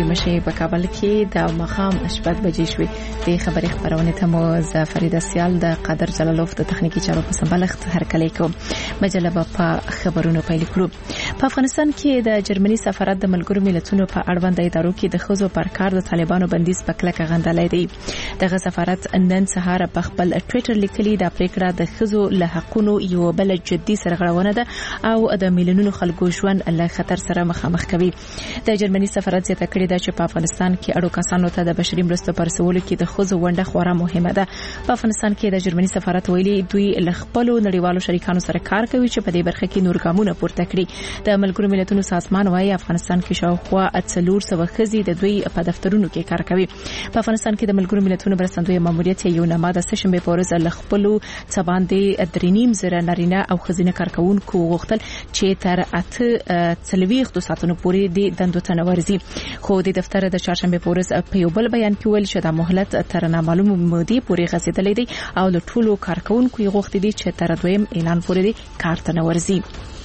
دوی مشي په کابل کې د مخام شپږ بجې شوې. د خبري خبرونه ته مو فرید سیال د قادر جلالوف د تخنیکی چارو په سمبلښت هرکلی کوم. مجله په خبرونو پیل کړو. په افغانستان کې د جرمني سفارت د ملګرو ملتونو په اړوند ادارو کې د خزو پر کار د طالبانو بندیز په کلکه غندلای دی. دغه سفارت نن سهار په خپل ټوئیټر لیکلي د پریکړه د خزو له حقونو یو بل جدي سرغړونه ده او د میلیونونو خلکو ژوند له خطر سره مخامخ کوي. د جرمني سفارت زیاته کړې ده چې په افغانستان کې اړو کسانو ته د بشري مرستو پر رسولو کې د خزو ونډه خورا مهمه ده. په افغانستان کې د جرمني سفارت ویلي دوی له خپل نړیوالو شریکانو سره کار کوي چې په دې برخه کې نور ګامونه پورته کړي. د ملګرو ملتونو سازمان وايي افغانستان کې شاوخوا 400 خزي د دوی په دفترونو کې کار کوي. په افغانستان کې د ملګرو ملتونو مرستندوی ماموریت یو نامه د سشنبه په ورځ له خپل څباندې 3.5 نارینه او خزینه کارکونکو غوښتل چې تر 8 ساعتونو پورې د دندو ته ورزي. خو د دفتر د چهارشنبه په ورځ په یو بل بیان کې ویل چې د مهلت تر نامعلومه مودې پورې غځېدلې دي او له ټولو کارکونکو غوښتي دي چې تر دویم اعلان پورې کار ته ورزي.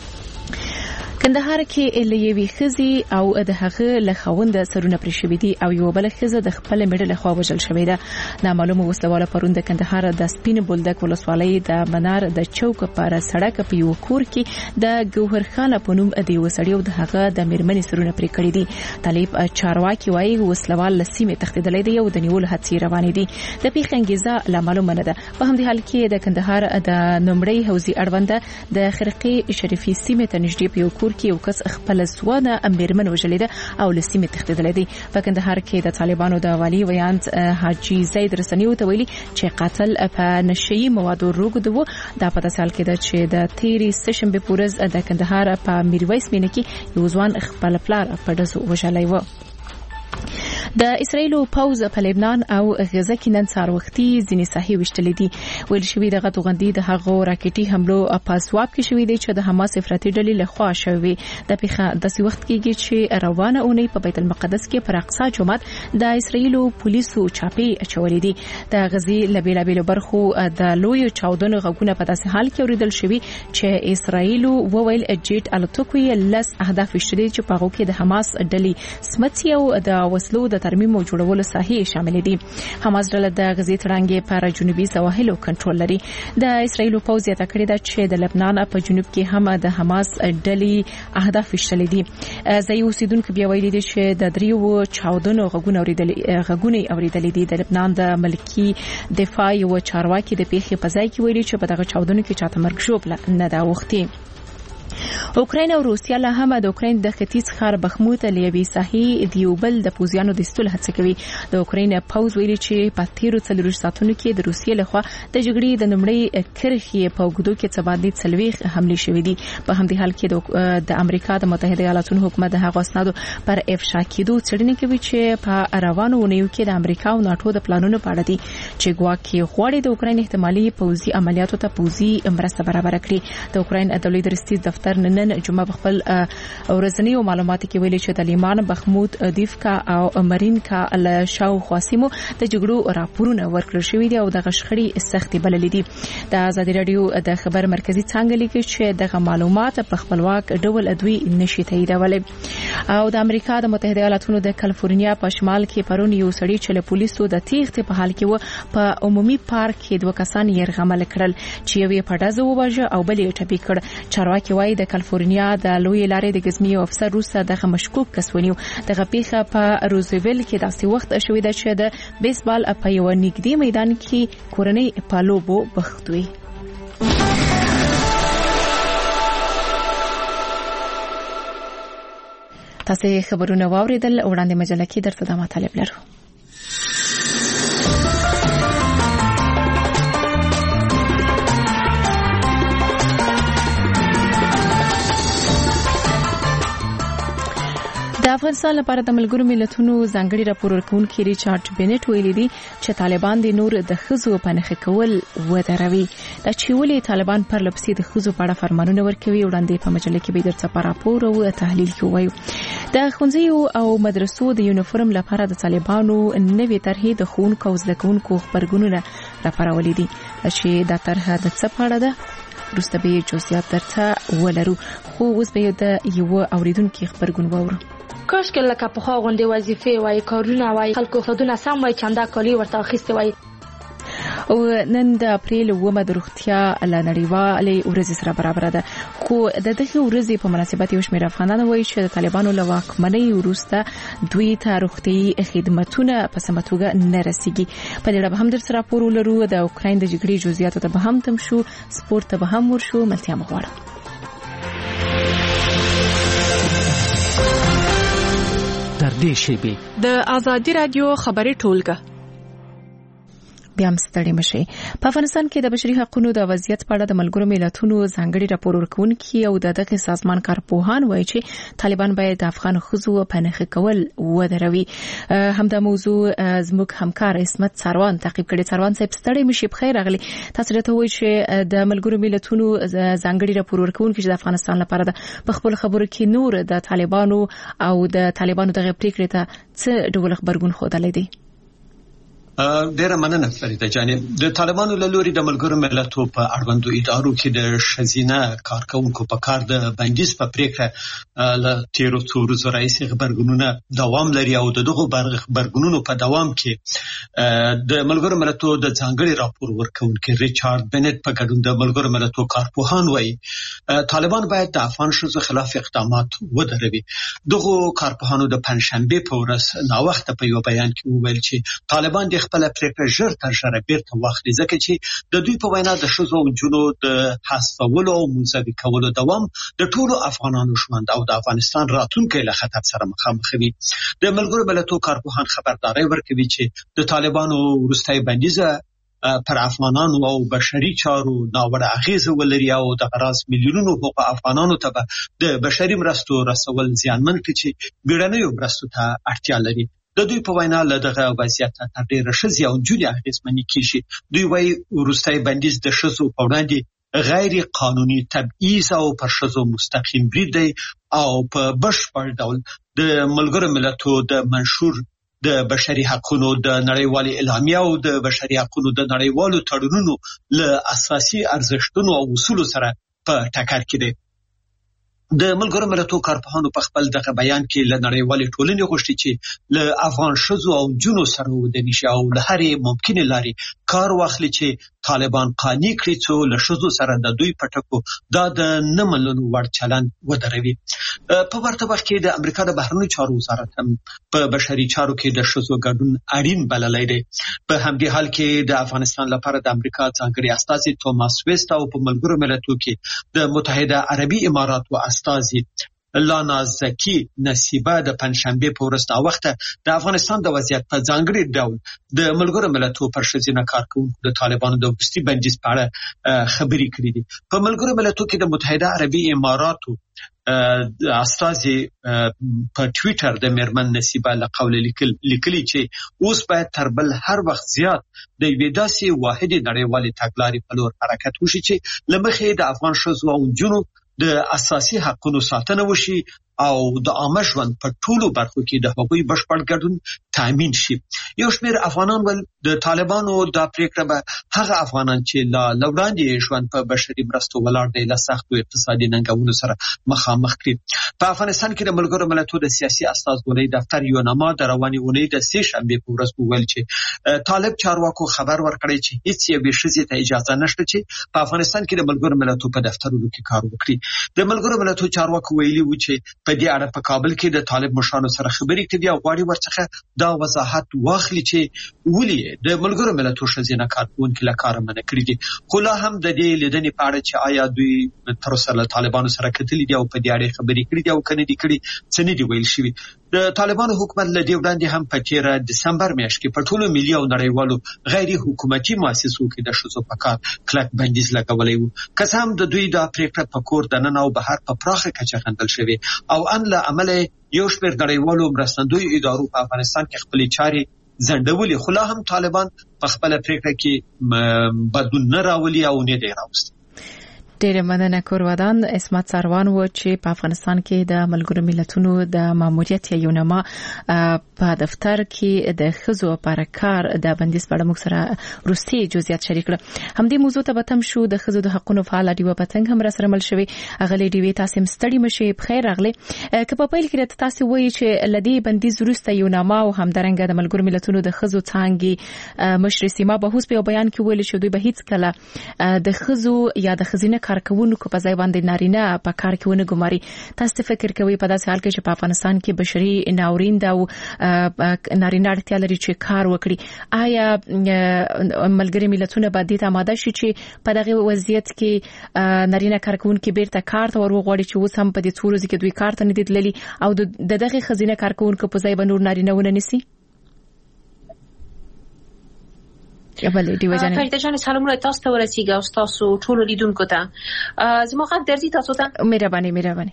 کندهار کې الیوی خزي او د هغه له خوند سرونه پرې شوې دي او یو بل خزه د خپل میډل خوا وژل شوې ده. نامعلومه وسلواله پرون د کندهار د سپین بولدک ولسوالۍ د منار د چوک پر سړک په یو کور کې د ګوهر خان په نوم د وسړیو د هغه د میرمنې سرونه پرې کړې دي. طالب چارواکي وايي وسلوال لسیمه تخدیدلې دی او د نیول هڅې روانې دي. د پیښې انګیزه لا معلومه نه ده. په همدې حال کې د کندهار د نمړی حوزي اړوند د خرقې شریفي سیمه ته نږدې په یو کور کې یو کس خپل سوانه میرمن وژلې ده او لسیمه تخدیدلې دي. په کندهار کې د طالبانو د والی ویانت حاجی زید رسنیو ته ویلي چې قاتل په نشئی موادو روغ دو. دا په تاسو کې ده چې د تیری سشنبه پورز د کندهار په میرویس مینه کې یو ځوان خپل پلار په دسو وژلای و. د اسرایل پوز په لبنان او غزه کې نن سهار وختي ځینې ساحې وشتلې دي. ویل شوی د غوغندي د هغو راکټي حملو په سواب کې شوی دی چې د حماس افراطي ډلې له خوا شوی. د پیښه د سی وخت کېږي چې روانه اونۍ په بیت المقدس کې پر اقصی جومات د اسرایل پولیسو چاپی اچولې دي. د غزي لبیلابیل برخو د لوی چاودنو غوونه په داسې حال کې اوریدل شوی چې اسرایل وویل جیټ الوتکوي لس اهداف شته چې په هغه کې د حماس ډلې سمتي او د وسلو د ترمیم او جوړولو ساحې شامل دي. حماس ډله د غزې تړانګې پر جنوبي سواحل کنټرول لري. د اسرایل پوځ یې تکړه ده چې د لبنان په جنوب کې هم د حماس ډلې اهداف شتلې دي. ځای اوسیدونکو بیا ویلي دي چې د دریو چاودنو غوونه اوریدلې دي. د لبنان د ملکی دفاع او چارواکي د پیښې په ځای کې ویلي چې په دغه چاودنو کې چاته مرګ شوبله نه دا وختي. اوکراین او روسیا له هم د اوکراین د ختیځ ښار بخموت لیبي ساحې دیوبل د پوزیانو د استول هڅه کوي. د اوکراین پوز ویلي چې په تیرو 4 ساعتونو کې د روسیې لخوا د جګړې د نمړی کرخي په وګړو کې څباندې څلويخ حمله شوې دي. په همدې حال کې د امریکا د متحده ایالاتونو حکومت د هغو اسنادو پر افشا کېدو څرګندونه کوي چې په روانو ونیو کې د امریکا او ناتو د پلانونو په اړه دي چې ګواکې غواړي د اوکراین احتمالي پوزي عملیاتو ته پوزي مرسته برابر کړي. د اوکراین عدالت رئیس دفتر نن جمعه خپل ورځنی معلوماتو کې ویلي چې د لیمان بخموت دیفکا او مرینکا له شاو خاصمو د جګړو راپورونه ورکړل شوې دي او د غشخړی سختي بللې دي. د ازادي رادیو د خبر مرکزی څنګه لیکي چې د معلومات په خپلواک ډول ادوی نشي تاییدولای. او د امریکا د متحده ایالاتونو د کالیفورنیا په شمال کې پرون یو سړی چې له پولیسو د تیښتې په حال کې و په عمومي پارک کې 2 کسان يرغمل کړل چې یو په ډزو وواژه او بل یې ټپي کړ. چارواکي وايي د کالیفورنیا د لوی لارې د ګزمي افسر روسه د مشکوک کس ونیو. د غپیخه په روزویل کې داسې وخت شوې ده چې د بیسبال په یو نږدې میدان کې کورنۍ پالوبو بختوي. تاسو خبرونه واوریدل. وړاندې مجله کې درته د مطالب لرو. د افغانستان لپاره د ملګرو ملتونو ځانګړي راپور ورکونکي ریچارډ بینټ ویلي دي چې طالبان د نور د خزو په نخښه کول ودروي. دا چې ولې طالبان پر لپسې د خزو په اړه فرمانونه ورکوي وړاندې په مجله کې به درته راپور او تحلیل کوي. د ښوونځیو او مدرسو د یونیفورم لپاره د طالبانو نوې طرحې د ښوونکو او زده کوونکو خبرګونونه راپارولې دي چې دا طرحه د څه په اړه ده وروسته به جزئیات درته ولرو. خو اوس به د یو اوریدونکو خبرګون وورو. کاش کې لکه په خو غونډې وظیفې وای کارونه وای خلکو خدونه سم وای چنده کالی ورته اخیسته وای. او نن د اپریل 9 د روغتیا نړیوالې ورځ سره برابر ده خو د دغه ورځې په مناسبت یو شمېر افغانان وایي چې د طالبانو له واکمنۍ وروسته دوی ته روغتیايي خدماتونه په سمه توګه نه رسیږي. په دې اړه به هم در سره راپور ولرو. د اوکراین د جګړې جزئیات ته به هم تم شو، سپورت ته به هم ورشو. ملتیا مغواړم. در دې شیبه د آزادي رادیو خبري ټولګه بیا هم ستړي مشي. په افغانستان کې د بشري حقوقو د وضعیت په اړه د ملګرو ملتونو ځانګړي راپور ورکونکي او دغه سازمان کارپوهان وایي چې طالبان باید د افغان ښځو په نښه کول ودروي. همدا موضوع زموږ همکار اسمت سروان تعقیب کړي. سروان صاحب ستړي مشي، بخیر راغلی. تاسو راته وایي چې د ملګرو ملتونو ځانګړي راپور ورکونکي چې د افغانستان لپاره په خپل خبرو کې نور د طالبانو او د طالبانو دغه پریکړې ته څه ډول خبرګون خوده دي؟ ډیره مننه فریده جانې. د طالبانو له لوري د ملګرو ملتونو په اړوندو ادارو کې د ښځینه کارکونکو په کار د بندیز په پریکړه له تیرو څو ورځو راهیسې خبرګونونه دوام لري او دغه خبرګونونو په دوام کې د ملګرو ملتونو د ځانګړي راپور ورکونکي ریچارډ بنت په ګډون د ملګرو ملتونو کارپوهان وایي طالبان باید د افغان ښځو خلاف اقدامات ودروي. دغه کارپوهانو د پنځشنبه په ورځ ناوخته په یو بیان کې وویل چې طالبان د خپل پریکړه ژر تر ژره بیرته واخلي ځکه چې د دوی په وینا د ښځو او نجونو د حذفولو او منزوي کولو دوام د ټولو افغانانو ژوند او د افغانستان راتلونکي له خطر سره مخامخ وي. د ملګرو ملتونو کارپوهان خبرداري ورکوي چې د طالبانو وروستۍ بندیزه پر افغانانو او بشري چارو ناوړه اغیزه ولري او د غراض میلیونونو حقوق افغانانو ته د بشري مرستو رسول زیانمن کړي چې بیړنیو مرستو ته اړتیا لري. د دوی په وینا له دغه وضعیت تر ډیره ښځې او نجونې اغېزمنې کیږي. دوی وایي وروستی بندیز د ښځو په وړاندې غیر قانوني تبعیض او پر ښځو مستقیم برید دی او په بشپړ ډول د ملګرو ملتونو د منشور د بشري حقوقو د نړیوالې اعلامیه او د بشري حقوقو د نړیوالو تړونونو له اساسي ارزښتونو او اصولو سره په ټکر کې دی. د ملګرو ملتونو کارپوهانو په خپل دغه بیان کې له نړیوالې ټولنې غوښتي چې له افغان ښځو او نجونو سره ودرېږي شي او له هرې ممکنې لارې کار واخلي چې طالبان قانع کړي څو له ښځو سره د دوی په ټکو دا د نه منلو وړ چلند ودروي. په ورته وخت کې د امریکا د بهرنیو چارو وزارت هم په بشري چارو کې د ښځو ګډون اړین بللی دی. په همدې حال کې د افغانستان لپاره د امریکا ځانګړي استازي توماس ویست او په ملګرو ملتونو کې د متحده عربي اماراتو استازي لانا زکی نصیبه د پنځشنبه په ورځ ناوخته د افغانستان د وضعیت په ځانګړي ډول د ملګرو ملتونو پر ښځینه کارکونکو د طالبانو د وروستي بندیز په اړه خبرې کړې دي. په ملګرو ملتونو کې د متحده عربي اماراتو استازي په ټوئیټر د میرمن نصیبه له قوله لیکلي چې اوس باید تر بل هر وخت زیات د یوې داسې واحدې نړیوالې تګلارې په لور حرکت وشي چې له مخې د افغان ښځو او نجونو د اساسي حقوقو ساتنه وشي او د عامه ژوند په ټولو برخو کې د هغوی بشپړ ګډون تامین شي. یو شمېر افغانان ول د طالبانو د پریکړه به هغه افغانان چې لا وړاندې ژوند په بشري مرستو ولاړ دی له سختو اقتصادي ننګونو سره مخامخ کړي. په افغانستان کې د ملګرو ملتونو د سیاسي استازولۍ دفتر یو نامه د روانې اونۍ د سې شنبې په ورځ وویل چې طالب چارواکو خبر ورکړی چې هیڅ یوې ښځې ته اجازه نشته چې په افغانستان کې د ملګرو ملتونو په دفترونو کې کار وکړي. د ملګرو ملتونو چارواکو ویلي و چې په دې اړه په کابل کې د طالب مشرانو سره خبرې کوي او غواړي ورڅخه دا وضاحت واخلي چې ولې د ملګرو ملتونو ښځینه کارکونکو له کاره منع کړي دي. خو لا هم د دې لیدنې په اړه چې آیا دوی تر اوسه له طالبانو سره کتلي دي او په دې اړه خبرې کړي دي او کنه دي کړي څه نه دي ویل شوي. د طالبانو حکومت له دې وړاندې هم په 13 دسمبر میاشت کې په ټولو ملي او نړیوالو غیر حکومتي مؤسسو کې د ښځو په کار کلک بندیز لګولی و. که څه هم د دوی دا پریکړه په کور دننه او بهر په پراخه کچه غندل شوې او ان له امله یو شمېر نړیوالو مرستندویو ادارو په افغانستان کې خپلې چارې ځنډولې، خو لا هم طالبان په خپله پریکړه کې بدلون نه راولي او نه دی راوستی. ډېر مننه کورودان اسمت سروان و چې په افغانستان کې د ملګرو ملتونو د ماموریت یونما په دفتر کې د خزو لپاره کار د بندیز په اړه موږ سره روسي جزئیات شریک کړل. همدې موضوع ته به تم شو. د خزو د حقوقو فعال ډیوه پتنګ هم سره مل شوی. اغلی ډیوه تاسو مستړی مشي بخیر اغلی. که په پیل کې تاسو وایي چې لدی بندیز روسته یونما او همدارنګه د ملګرو ملتونو د خزو څنګه مشر سیما به اوس په بیان کې ویل شو دوی به هیڅ کله د خزو یا د خزینه کارکونکو په ځای باندې نارینه په کار کې ونه ګماري. تاسو فکر کوئ په داسې حال کې چې په افغانستان کې بشري ناورین دا او نارینه اړتیا لري چې کار وکړي، آیا ملګری ملتونه به دې ته آماده شي چې په دغه وضعیت کې نارینه کارکونکو بیرته کار ته ورغواړي چې اوس هم په دې څو ورځې کې دوی کار ته نه دي تللي او د دغه خزینه کارکونکو په ځای به نور نارینه ونه نیسي؟ فريده جان سلامونه تاسو ته ورسیږي او تاسو ټول لیدونکو ته زما غږ درځي تاسو ته؟ مهرباني.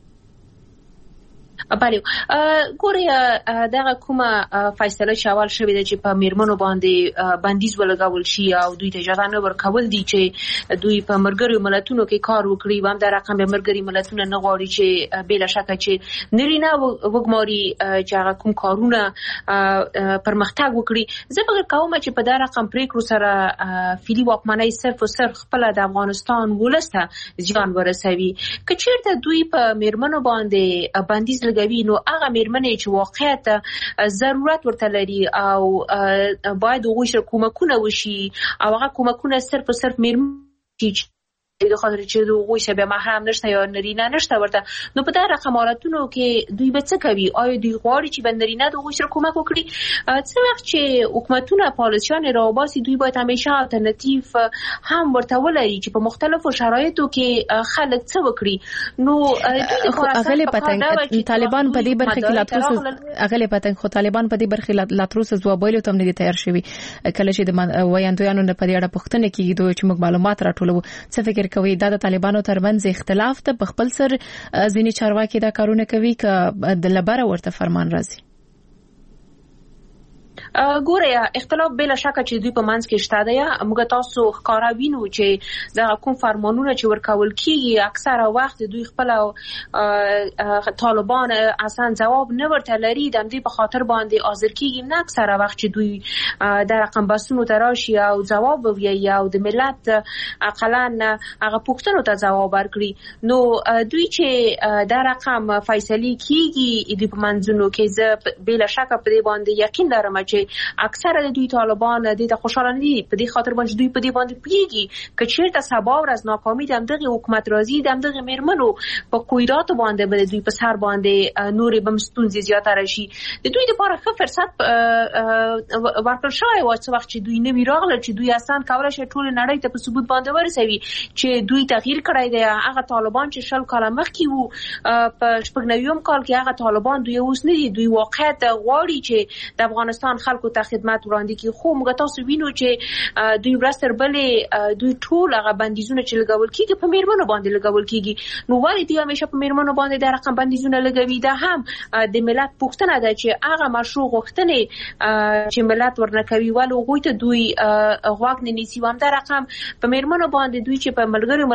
بله ګوري دغه کومه فیصله شوال شوې ده چې په میرمنو باندې بندیز ولګول شي او دوی ته اجازه نه ورکول دي چې دوی په مرګري ملتونو کې کار وکړي. و هم د رقم به مرګري ملتونه نه غواړي چې بلا شک چې نرینه وګماري چې هغه کوم کارونه پرمختګ وکړي. زه فکر کوم چې په دا رقم پریکړو سره فعلی واکمنۍ صرف او صرف خپل د افغانستان ولسته ځان ورسوي. که چیرته دوی په میرمنو باندې بندیز نو هغه میرمنې چې واقعیت ضرورت ورته لري او باید هغوی کومکونه وشي او هغه کومکونه صرف میرمنې د خاطر چې دوی سبب محرم نشته یا نرینه نشته ورته، نو په دا رقم حالتونو کې دوی به څه کوي؟ آیا دوی غواړي چې بندرینه د غوښتنه کومک وکړي؟ څه وخت چې حکومتونه پالیسیان راوباسي دوی باید همیشه الټرناتیو هم ورته ولري چې په مختلفو شرایطو کې خلک څه وکړي. نو اغلی پتنګ طالبان په دې برخه کې لاتروس ځواب ویلو ته نه دي تیار شوي. کله چې د ویاندویانو په دې اړه پوښتنه کیږي دوی چې موږ معلومات راټولو، څه فکر کوي دا د طالبانو ترمنځ اختلاف ته په خپل سر ځینې چارواکي دا کارونه کوي که د لبره ورته فرمان راځي؟ ګوره اختلاف بلا شک چې دوی په منځ کې شته دی. موږ تاسو ښکارا وینو چې دا کوم فرمانونه چې ورکول کیږي اکثره وخت دوی خپل طالبان اصلا جواب نه ورته لري. د دې په خاطر باندې حاضر کیږي نه اکثره وخت چې دوی د رقم بسونو تراشي او جواب ویي او د ملت اقلا هغه پوښتنو ته جواب ورکړي. نو دوی چې د رقم فیصله کیږي د په منځونو کې زه بلا شک په دې باندې یقین لرم چې اکثره د دوی طالبان د دې خوشاله نه دي په دې خاطر باندې دوی په دې باندې پیږي چې چیرته سبا ورځ ناکامي د دغه حکومت راځي د دغه میرمنو په کویرات باندې بل دوی په سر باندې نورې بمستونزې زیاته راشي. د دوی لپاره ښه فرصت ورکړل شوی و چې وخت چې دوی نه ویراغله چې دوی اصلا کولای شي ټول نړۍ ته په ثبوت باندې ورسوي چې دوی تغییر کړی دی. هغه طالبان چې شل کاله مخکې وو په 99 کال کې هغه طالبان دوی اوس نه دي. دوی واقعیت غواړي چې د افغانستان خلکو ته خدمت وړاندې کړي. خو موږ تاسو وینو چې دوی ورستر بلې دوی ټول هغه بندیزونه چې لګول کیږي په میرمنو باندې لګول کیږي. نو ولې دوی همیشه په میرمنو باندې د رقم بندیزونه لګوي؟ دا هم د ملت پوښتنه ده چې هغه مشروع غوښتنې چې ملت ورنکوي ولې هغوی ته دوی غوږ نه نیسي. هم دا رقم په میرمنو باندې دوی چې په ملګرو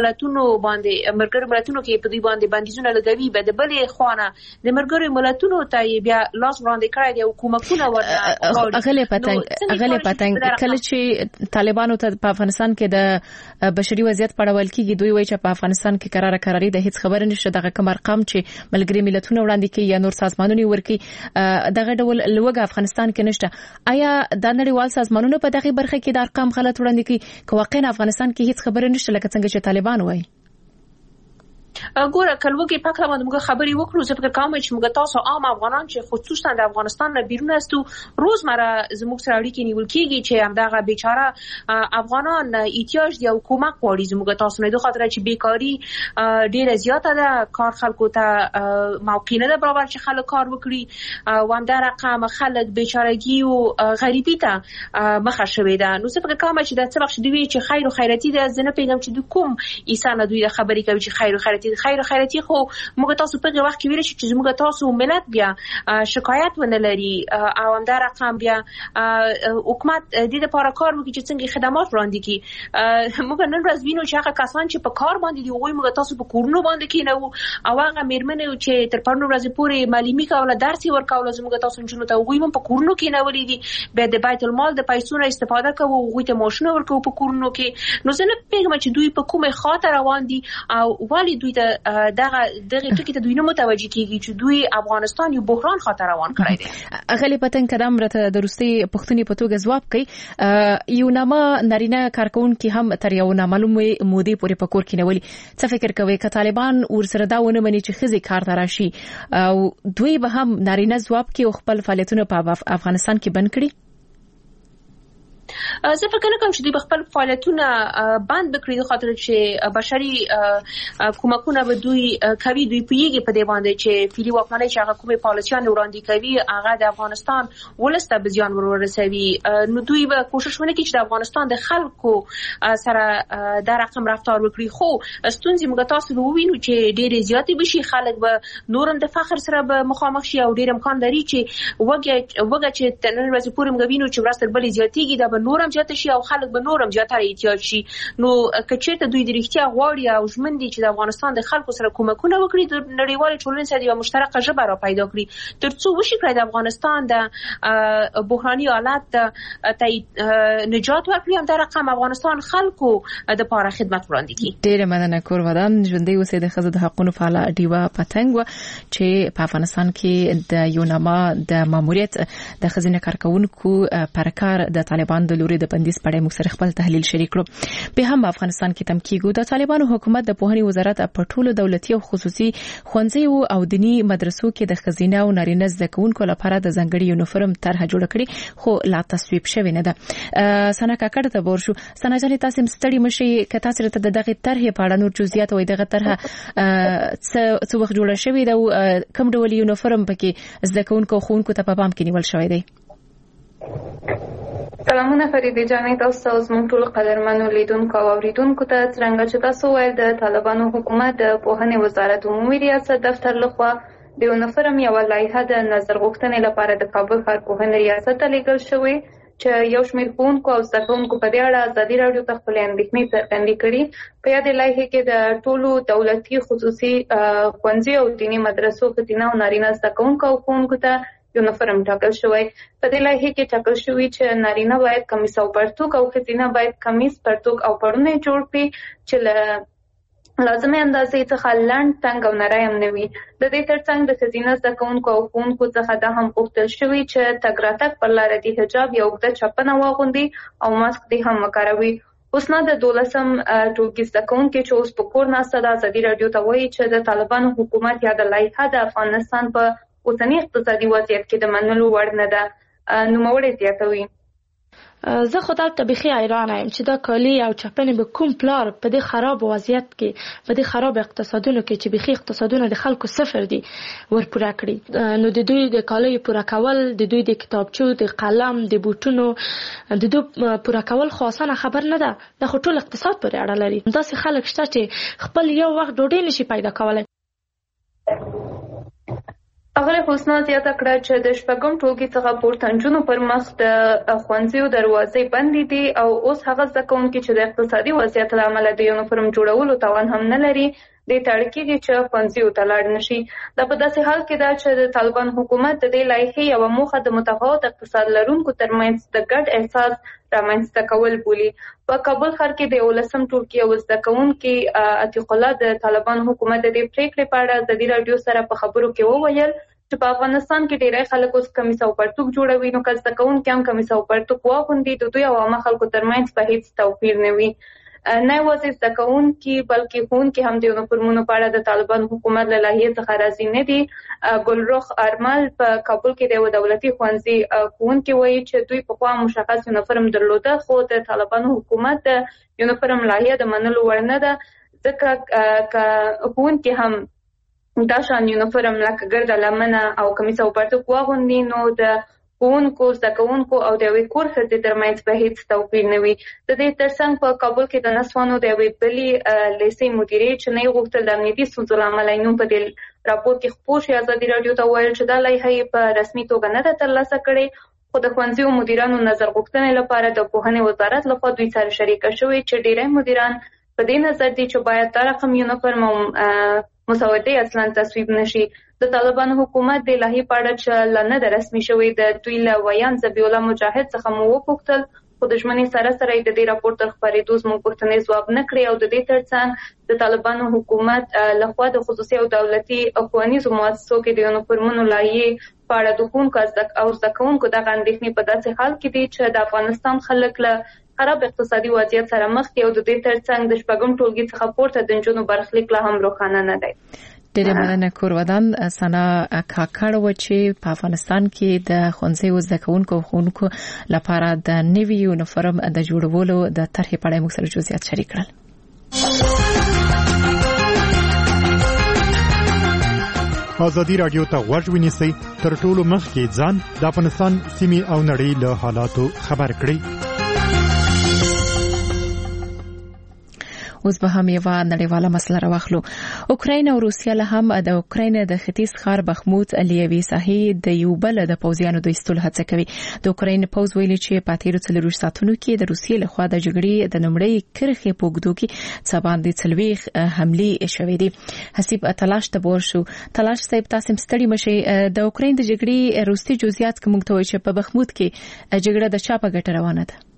ملتونو کې په دوی باندې بندیزونه لګوي به د بلې خوانه د ملګرو ملتونو ته بیا لاس وړاندې کړی دی او حکومتونه ورته اغلی پتنګ کله چې طالبانو ته په افغانستان کې د بشري وضعیت په اړه ویل کیږي دوی وایي چې په افغانستان کې قراري د هیڅ خبره نشته. دغه کوم ارقام چې ملګری ملتونه وړاندې کوي یا نور سازمانونه ورکي دغه ډول لوګه افغانستان کې نشته. آیا د نړیوال سازمانونو په دغه برخه کې د ارقام غلط وړاندې کوي که واقعا افغانستان کې هیڅ خبره نشته لکه څنګه چې طالبان وایي؟ ګوره کلوګي پکړه باندې موږ خبرې وکړو. زه فکر کوم چې موږ تاسو عام افغانان چې خصوصا د افغانستان نه بیرون استو روزمره زموږ سره اړیکې نیول کیږي چې همدغه بیچاره افغانان احتیاج دی او کومک غواړي زموږ تاسو نه. د خاطر چې بیکاری ډیره زیاته ده، کار خلکو ته موقع نه ده برابر چې خلک کار وکړي او همدا رقم خلک بیچارهګي او غریبی ته مخه شوې ده. نو زه فکر کوم چې د څه وخت دی چې خیر او خیراتي ده. زه نه پیغام چې د کوم انسان دوی د خبرې کوي چې خیر او خیراتي دي خیراتي خو موږ تاسو په وخت کې ویل چې موږ تاسو ملت بیا شکایت ونه لري او هم دا رقم بیا حکومت د لپاره کار وکړي چې څنګه خدمات وړاندې کړي. موږ نن ورځ وینو چې هغه کسان چې په کار باندې دی هغوی موږ تاسو په کورونو باندې کېنو او هغه میرمنې چې تر پرون ورځې پورې معلمي کوله درس ورکوله زموږ تاسو نجونو ته هغوی هم په کورونو کېنولې دي بیا د بیت المال د پیسو نه استفاده کوو هغوی ته معاشونه ورکوو په کورونو کې. نو زه نه پوهېږم چې دوی په کومه خاطر روان دي او ولې دوی ته دغه ټکي ته دوی نه متوجه کېږي چې دوی افغانستان یو بحران خاطر روان کړی دی. غلی پتن کدام راته د روستي پښتني په توګه ځواب کوي یو نامه نارینه کارکونکي هم تر یو نامعلومه مودې پورې په کور کې نولي. څه فکر کوي که طالبان ورسره دا ونه مني چې ښځې کار ته راشي او دوی به هم نارینه ځواب کوي او خپل فعالیتونه په افغانستان کې بند کړي؟ زه فکر نه کوم چې دوی به خپل فعالیتونه بند بکړي د خاطر چې بشري کومکونه به دوی کوي. دوی پوهیږي په دې باندې چې فعلي واکمنۍ چې هغه کومې پالیسیانې وړاندې کوي هغه د افغانستان ولس ته به زیان ورسوي. نو دوی به کوشش ونه کړي چې د افغانستان د خلکو سره دا رقم رفتار وکړي. خو ستونزې موږ تاسو به ووینو چې ډېرې زیاتې بشي خلک به نورم د فخر سره به مخامخ شي او ډېر امکان لري چې وګه چې نن ورځې پورې موږ وینو چې ورځ تر بلې زیاتېږي دا به نورم زیات شي او خلک به نورم زیاتره احتیاج شي. نو که چېرته دوی د رښتیا غواړي او ژمن دي چې د افغانستان د خلکو سره کومکونه وکړي د نړیوالې ټولنې سره یوه مشترکه ژبه را پیدا کړي تر څو وشي کړی د افغانستان د بحراني حالت ته نجات ورکړي هم دا رقم افغانستان خلکو د پاره خدمت وړاندې کړي. ډېره مننه کور ودان ژوندۍ اوسئ. د ښځو د حقونو فعاله ډیوه پتنګ چې په افغانستان کې د یو نامه د ماموریت د ښځینه کارکونکو پر کار د طالبان د لوري د بندیز په اړه موږ سره خپل تحلیل شریک کړو. به هم افغانستان کې تم کېږو د طالبانو حکومت د پوهنې وزارت په ټولو دولتي او خصوصي ښوونځیو او دینی مدرسو کې د ښځینه او نارینه زده کوونکو لپاره د ځانګړي یونیفورم طرحه جوړه کړې خو لا تصویب شوې نه ده. سنا کاکړ ته ورشو. سنا جان تاسو ستړي مشي که تاسو ته دغه طرحه په اړه نور جزئیات وای دغه طرحه څه وخت جوړه شوې ده کوم ډول یونیفورم پکې زده کوونکو او ښوونکو ته په پام کې نیول شوی دی؟ سلامونه فریدې جانې تاسو زموږ ټول قدرمنو لیدونکو او اوریدونکو ته څنګه چې تاسو ویل د طالبانو حکومت د پوهنې وزارت عمومي ریاست دفتر لخوا د یونیفورم یوه لایحه د نظر غوښتنې لپاره د کابل ښار پوهنې ریاست ته لیږل شوې چې یو شمېر ښوونکو او زده کوونکو په دې اړه ازادي راډیو ته خپلې اندېښنې څرګندې کړي. په یادې لایحې کې د ټولو دولتي خصوصي ښوونځیو او دیني مدرسو ښځینه او نارینه زده کوونکو او ښوونکو ته یونیفورم ټاکل شوی. په دې لایحه کې ټاکل شوی چې نارینه باید کمیس او پرتوګ او ښځینه باید کمیس پرتوګ او پړونی جوړ کړي چې له لازمي اندازې څخه لنډ تنګ او نری هم نه وي. د دې ترڅنګ د ښځینه زده کوونکو او ښوونکو څخه دا هم غوښتل شوي چې تګ راتګ پر لاره د حجاب یا اوږده چپنه واغوندي او ماسک دې هم وکاروي. اوسنا د 12م ټولګي زده کوونکي چې اوس په کور ناسته د ازادي راډیو ته وایي چې د طالبانو حکومت یا د لایحه د افغانستان په اوسنی اقتصادي وضعیت کې د منلو وړ نه ده. نوموړی زیاتوي زه خو دلته بخي حیرانه یم چې دا کالي او چپنې به کوم پلار په دې خراب وضعیت کې په دې خراب اقتصادونو کې چې بخي اقتصادونه د خلکو صفر دي ورپوره کړي. نو د دوی د کالیو پوره کول د دوی د کتابچو د قلم د بوټونو د دوی پوره کول خو اسانه خبر نه ده. دا خو ټول اقتصاد پورې اړه لري. داسې خلک شته چې خپل یو وخت ډوډۍ نشي پیدا کولی. هغه حسنا زیاته کړه چې د شپږم ټولګي څخه پورته نجونو پر مخ د ښوونځیو دروازې بندې دي او اوس هغه زده کوونکي چې د اقتصادي وضعیت له امله د یونیفورم جوړولو توان هم نه لري دې ته اړ کېږي چې ښوونځیو ته لاړ نشي. دا په داسې حال کې ده چې د طالبان حکومت د دې لایحې یوه موخه د متفاوت اقتصاد لرونکو ترمنځ د ګډ احساس رامنځته کول بولي. په کابل ښار کې د 11م ټولګي یو زده کوونکي عتیق الله د طالبان حکومت د دې پریکړې په اړه ازادي راډیو سره په خبرو کې وویل چې په افغانستان کې ډېری خلک اوس کمیس او پرتوګ جوړوي نو که زده کوونکي هم کمیس او پرتوګ واغوندي د دوی او عامه خلکو ترمنځ به هېڅ توپیر نه وي. نه یوازې زده کوونکي بلکې ښوونکي هم د یونیفورمونو په اړه د طالبان حکومت له لایحې څخه راضي نه دي. ګلرخ ارمل په کابل کې د یو دولتي ښوونځي ښوونکي وایي چې دوی پخوا مشخص یونیفورم درلوده خو د طالبانو حکومت د یونیفورم لایحه د منلو وړ نه ده ځکه که ښوونکي هم دا شان یونیفورم لکه ګرده لمنه او کمیس او پرتوګ واغوندي نو د ښوونکو، زده کوونکو او د یوې کور ښځې ترمنځ به هیڅ توپیر نه وي. د دې ترڅنګ په کابل کې د نسوانو د یوې بلې لیسې مدیرې چې نه یې غوښتل د امنیتي ستونزو له امله نوم په دې راپور کې خپور شي، ازادي راډیو ته وویل چې دا لایحه یې په رسمي توګه نه ده ترلاسه کړې، خو د ښوونځیو مدیرانو نظر غوښتنې لپاره د پوهنې وزارت لخوا دوی سره شریکه شوې چې ډېری مدیران په دې نظر دي چې باید دا رقم یونیفورم او مسودې اصلا تصویب نشي. د طالبانو حکومت د لایحې په اړه چې لا نه ده رسمي شوې، د دوی له ویان ذبیح الله مجاهد څخه مو وپوښتل، خو د ژمنې سره سره د دې راپور تر خپرېدو زموږ پوښتنې ځواب نه کړې او د دې ترڅنګ د طالبانو حکومت لخوا د خصوصي او دولتي ښوونیزو مؤسسو کې د یونیفورمونو لایحې په اړه د ښوونکو او زده کوونکو دغه اندېښنې په داسې حال کې دي چې د افغانستان خلک له خراب اقتصادي وضعیت سره مخ دي او د دې ترڅنګ د شپږم ټولګي څخه پورته د نجونو برخلیک لا هم روښانه نه دی. ډېره مننه کورودان سنا کاکړ و چې په افغانستان کې د ښوونځیو زده کوونکو او ښوونکو لپاره د نوي یونیفورم د جوړولو د طرحې په اړه موږ سره جزئیات شریک کړل. ازادي راډیو ته غوږ ونیسئ، تر ټولو مخکې ځان د افغانستان سیمې او نړۍ له حالاتو خبر کړئ. اوس به هم یو نړیواله مسله راوخلو. اوکراین او روسیا له هم د اوکراین د ختیځ ښار بخموت لیوي ساحې د یو بل د پوځیانو د ایستلو هڅه کوي. د اوکراین پوځ ویلي چې په تیرو 4 ساعتونو کې د روسیې لخوا د جګړې د لومړۍ کرښې په اوږدو کې څه باندې 40 حملې شوې دي. حسیب تلاش ته ورشو. تلاش صاحب تاسو ستړي مشي، د اوکراین د جګړې روسي جزئیات کوم ته وایي چې په بخموت کې جګړه د چا په ګټه روانه ده؟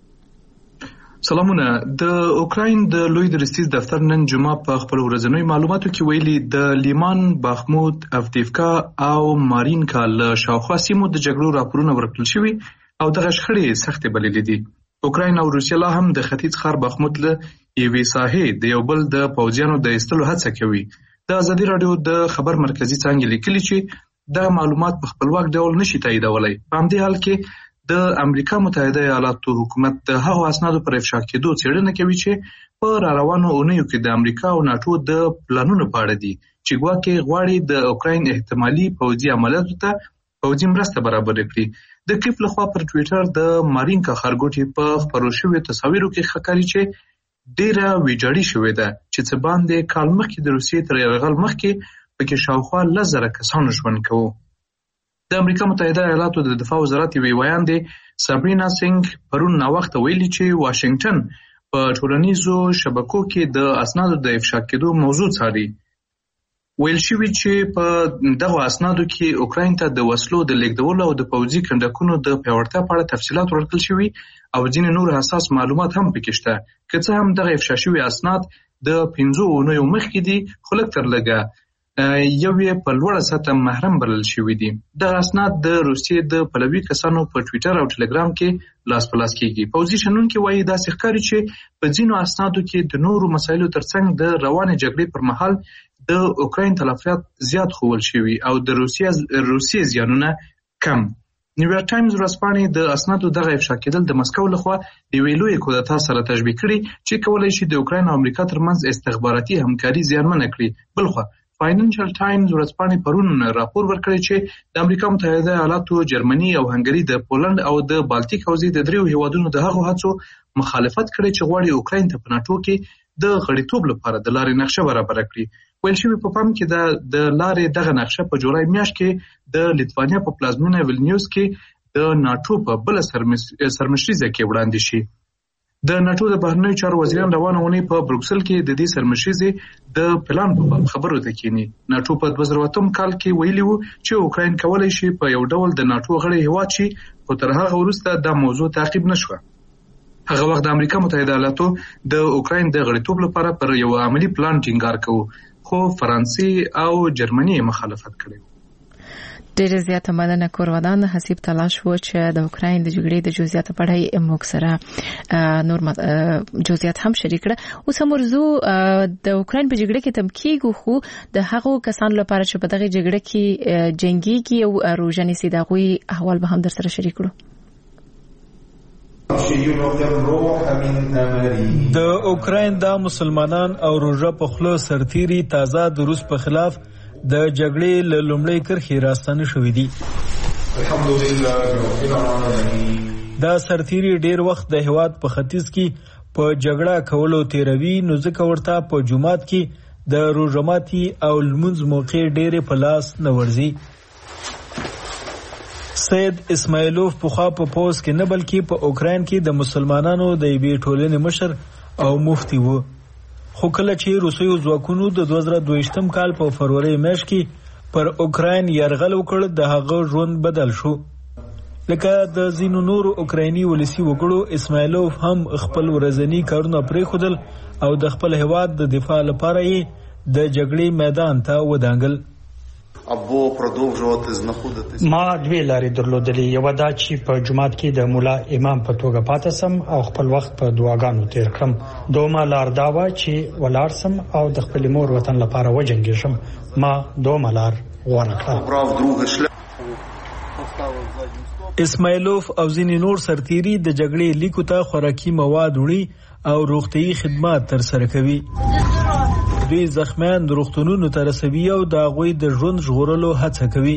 سلامونه. د اوکراین د لوی درستیز دفتر نن جمعه په خپل ورځنوي معلوماتو کې ویلي د لیمان، باخموت، افدیفکا او مارینکا له شاوخوا سیمو د جګړو راپورونه ورکړل شوي او دغه شخړې سختې بللې دي. اوکراین او روسیا لا هم د ختیځ ښار باخموت له یوې ساحې د یو بل د پوځیانو د ایستلو هڅه کوي. د ازادي راډیو د خبر مرکزي څانګې لیکلي چې دا معلومات په خپلواک ډول نشي تاییدولای. په همدې حال کې د امریکا متحده ایالاتو حکومت د هغو اسنادو پر افشا کېدو څېړنه کوي چې په روانو اونیو کې د امریکا او ناټو د پلانونو په اړه دي چې ګواکې غواړي د اوکراین احتمالي پوځي عملیاتو ته پوځي مرسته برابر کړي. د کیف لخوا پر ټویټر د مارینکا ښارګوټي په خپرو شویو تصاویرو کې ښکاري چې ډېره ویجاړي شوې ده چې څه باندې کال مخکې د روسیې تر یرغل مخکې پکې شاوخوا 10,000 کسانو ژوند کوو. د امریکا متحده ایالاتو د دفاع وزارت یوې ویاندې سابرینا سینګ پرون ناوخته ویلي چې واشنگټن په ټولنیزو شبکو کې د اسنادو د افشا کېدو موضوع څاري. ویل شوي چې په دغه اسنادو کې اوکراین ته د وسلو د لیږدولو او د پوځي کنډکونو د پیاوړتیا په اړه تفصیلات ورکړل شوي او ځینې نور حساس معلومات هم پکې شته. که څه هم دغه افشا شوي اسناد د 5 اونیو مخکې دي، خو لږ تر لږه یو یې په لوړه سطح محرم بلل شوي دي. دغه اسناد د روسیې د پلوي کسانو په ټویټر او ټلګرام کې لاس په لاس کېږي. پوځي شنونکي وایي داسې ښکاري چې په ځینو اسنادو کې د نورو مسایلو ترڅنګ د روانې جګړې پر مهال د اوکراین تلفات زیات ښوول شوي او د روسیې زیانونه کم. نیویارک ټایمز ورځپاڼې د اسنادو دغه افشا کېدل د مسکو لخوا د یوې لویې کودتا سره تشبیه کړي چې کولی شي د اوکراین او امریکا ترمنځ استخباراتي همکاري زیانمنه کړي. بلخوا فاینانشل ټایمز ورځپاڼې پرون راپور ورکړی چې د امریکا متحده ایالاتو، جرمني او هنګري د پولند او د بالټیک حوزې د 3 هیوادونو د هغو هڅو مخالفت کړی چې غواړي اوکراین ته په ناټو کې د غړیتوب لپاره د لارې نقشه برابره کړي. ویل شوي په پام کې د لارې دغه نقشه په جولای میاشت کې د لیتوانیا په پلازمینه ویلنیوس کې د ناټو په بل سرمشریزه کې وړاندې شي. د ناټو د بهرنیو چارو وزیران روانه اونۍ په بروکسل کې د دې سرمشریزې د پلان په باب خبرو ته کېني. ناټو په 2008 کال کې ویلي وو چې اوکراین کولی شي په یو ډول د ناټو غړی هیواد شي، خو تر هغه وروسته دا موضوع تعقیب نشوه. هغه وخت د امریکا متحده ایالاتو د اوکراین د غړیتوب لپاره پر یو عملی پلان ټینګار کوو، خو فرانسې او جرمني مخالفت کړی. ډېر زیاته مننه کورودان. حسیب تلاش و چې د اوکراین د جګړې د جزئیات په اړه موږ سره نور جزئیات هم شریک کړه. اوس هم ورزو د اوکراین په جګړه کې تم کېږو، خو د هغو کسانو لپاره چې په دغه جګړه کې جنگيږي او روزانه سي دغوی احوال به هم در سره شریک کړو. د اوکراین د مسلمانان او روزه په خلو سرتيري تازه د روس په خلاف د جګړې له لومړۍ کرښې راستنه شوې دي. الحمدلله رب العالمین. دا سرتیری ډیر وخت د هواد په ختیځ کې په جګړه کولو تیروي، نو ځکه ورته په جمعات کې د روزماتي او لمونځ موقع ډېرې په لاس نه ورځي. سید اسماعیلوف پخوا په پوز کې نه بلکې په اوکراین کې د مسلمانانو د یوې ټولنې مشر او مفتي و، خو کله چې روسیو ځواکونو د 2022 کال په فروری میاشت کې پر اوکراین یرغل وکړ، د هغه ژوند بدل شو. لکه د ځینو نورو اوکرایني ولسی وګړو اسماعیلوف هم خپل ورځنی کارونه پرېښودل او د خپل هیواد د دفاع لپاره یې د جګړې میدان ته ودانګل. ما دوی لارې درلودلې، یو دا چې په جمعات کې د مولا امام په توګه پاتې سم او خپل وخت په دعاګانو تیر کړم. دومره لار دا و چې ولاړ سم او د خپل مور وطن لپاره وجنګېږم. ما دومره لار غوره کړه. اسماعیلوف او ځینې نور سرتیري د جګړې لیکو ته خوراکي مواد وړي او روغتیايي خدمات ترسره کوي. دوی زخمیان د روغتونونو ته رسوي او د هغوی د ژوند ژغورلو هڅه کوي.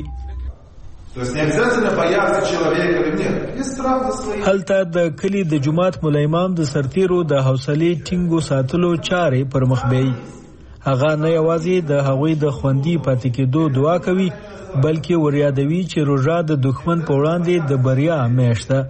هلته د کلي د جومات مولا امام د سرتیرو د حوصلې ټینګو ساتلو چارې پر مخ بیایي. هغه نه یوازې د هغوی د خوندي پاتې کېدو دعا کوي، بلکې وریادوي چې روژه د دښمن په وړاندې د بریا میاشت ده.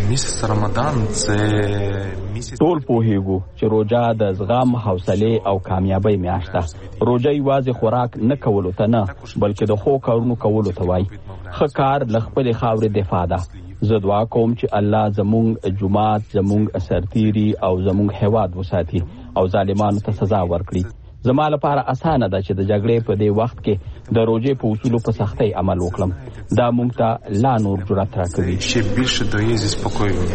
ټول پوهیږو چې روژه د زغم، حوصلې او کامیابۍ میاشت ده. روژه یوازې خوراک نه کولو ته نه، بلکې د ښو کارونو کولو ته وایي. ښه کار له خپلې خاورې دفاع ده. زه دعا کوم چې الله زموږ جومات، زموږ سرتیري او زموږ هیواد وساتي او ظالمانو ته سزا ورکړي. زما لپاره اسانه ده چې د جګړې په دې وخت کې د روژې په اصولو په سختۍ عمل وکړم. دا موږ ته لا نور جرأت راکوي.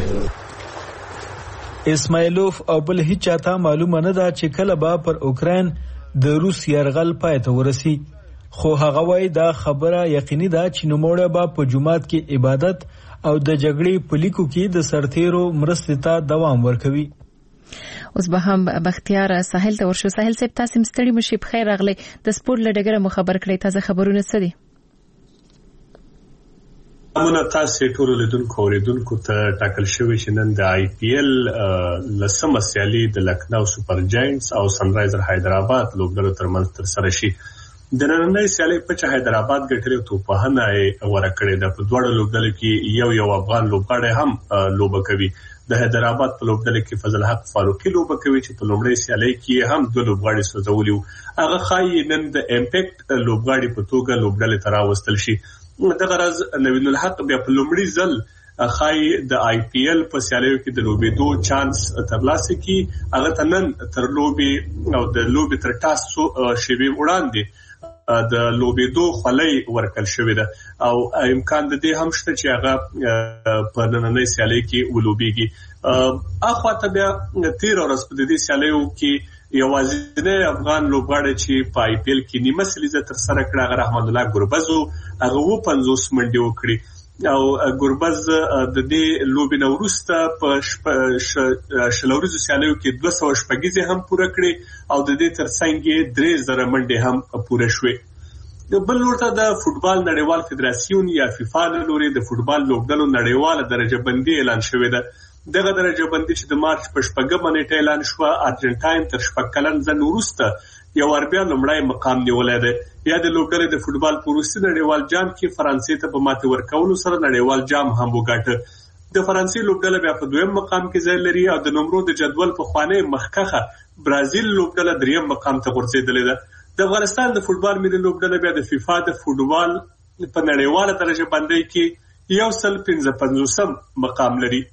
اسماعیلوف او بل هیڅ چاته معلومه نه ده چې کله به پر اوکراین د روس یرغل پای ته ورسي، خو هغه وایي دا خبره یقیني ده چې نوموړی به په جومات کې عبادت او د جګړې په لیکو کې د سرتیرو مرستې ته دوام ورکوي. اوس به هم بختیار ساحل ته ورشو. ساحل صاحب تاسو مستړي مشي، بخیر راغلی. د سپورت لډګره مو خبر کړی، تازه خبرونه څه دي؟ امونه تاسو ټول لیدونکو ته ټاکل شوی چې نن د آی پی ایل لسمه سیالي د لکنو سپر جاینټس او سنرایزر حیدرآباد لوبډلو ترمنځ ترسره شي. د نننۍ سیالي په حیدرآباد ګټلې توپخانه یې غوړه کړې ده. په دواړو لوبډلو کې یو افغان لوبغاړی هم لوبه کوي. د حیدرآباد په لوبډله کې فضل حق فاروقي لوبه کوي چې په لومړۍ سیالۍ کې هم دوه لوبغاړي سوځولي وو. هغه ښایي نن د امپیکټ لوبغاړي په توګه لوبډلې ته راوستل شي. دغه راز نوین الحق بیا په لومړي ځل ښایي د آی پی ایل په سیالیو کې د لوبېدو چانس ترلاسه کړي. هغه ته نن تر لوبې او د لوبې تر ټاس شیبې وړاندې د لوبېدو خولۍ ورکړل شوې ده او امکان د دې هم شته چې هغه په نننۍ سیالۍ کې ولوبېږي. اخواته بیا تیر ورځ په دې سیالیو کې یوازینی افغان لوبغاړی چې په آی پی ایل کې نیمه سلیزه ترسره کړه هغه رحمان الله ګربز و. هغه 50 منډې وکړي او ګربز د دې لوبې نه وروسته په شلوريزو سیالیو کې 200 شپږیزې هم پوره کړې او د دې ترڅنګ 3000 منډې هم پوره شوې. بل ورته د فوتبال نړیوال فدراسیون یا فیفا له لوري د فوتبال لوبډلو نړیواله درجه بندي اعلان شوې ده. دغه درجه بندي چې د مارچ په شپږمه نیټه اعلان شو، ارجنټاین تر 6 کلن ځن وروسته یو اربیا لومړی مقام نیولای دی. یا د لوبډلې د فوتبال په وروستي نړیوال جام کې فرانسې ته په ماتې ورکولو سره نړیوال جام هم وګاټه. د فرانسې لوبډله بیا په دویم مقام کې ځای لري او د نمرو د جدول په خوانه مخکخه برازیل لوبډله دریم مقام ته ورسېدلې ده. د افغانستان د فوتبال ملي لوبډله بیا د فیفا د فوتبال په نړیواله درجه بندي کې 155 مقام لري.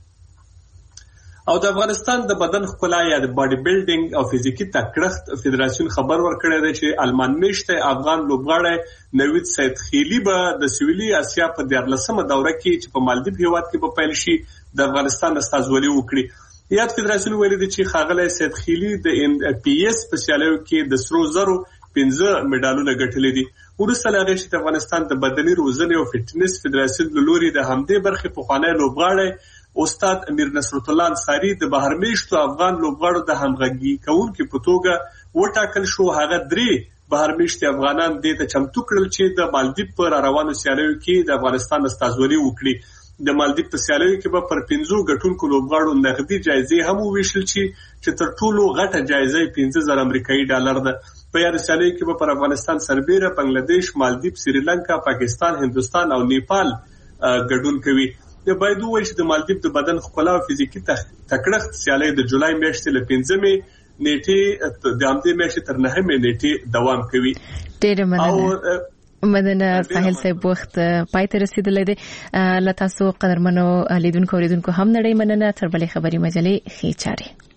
او د افغانستان د بدن ښکلا یا د باډي بیلډینګ او فزیکی تکړښت فدراسیون خبر ورکړی دی چې آلمان میشته افغان لوبغاړی نوید سید خیلی به د سویلي اسیا په 14مه دوره کې چې په مالدیو هیواد کې په پیل شي د افغانستان استازولي وکړي. یاد فدراسیون ویلي دی چې ښاغلی سید خیلی د ام پی ایس په سیالیو کې د سرو زرو 15 میډالونه ګټلي دي. وروسته له هغې چې د افغانستان د بدني روزنې او فټنس فدراسیون له لوري د همدې برخې پخوانی لوبغاړی استاد امیر نصرت الله انصاری د بهرمیشتو افغان لوبغاړو د همغږي کوونکو په توګه وټاکل شو. هغه 3 بهرمېشتي افغانان د چمتو کړل چې د مالدیپ پر روانو سیالیو کې د افغانستان استازولي وکړي د مالدیپ په سیالیو کې به پر 15 ګټونکو لوبغاړو نغدي جایزې هم وویشل چې تر ټولو غټه جایزه 15000 امریکایي ډالر ده په یاد سیالیو کې به پر افغانستان سربېره بنگلاديش مالدیپ سریلانکا پاکستان هندستان او نیپال ګډون کوي د باید وایي چې د مالدیپ د بدن ښکلا او فزیکی تکړښت سیالي د جولای میاشتې له 15 نیټې د امدې میاشتې تر 9 نیټې دوام کوي. ډېر مننه ساحل صاحب وخت پای ته رسیدلی دی. له تاسو قدرمنو لیدونکو اوریدونکو هم نړۍ مننه. تر بلې خبري مجلې ښې چارې.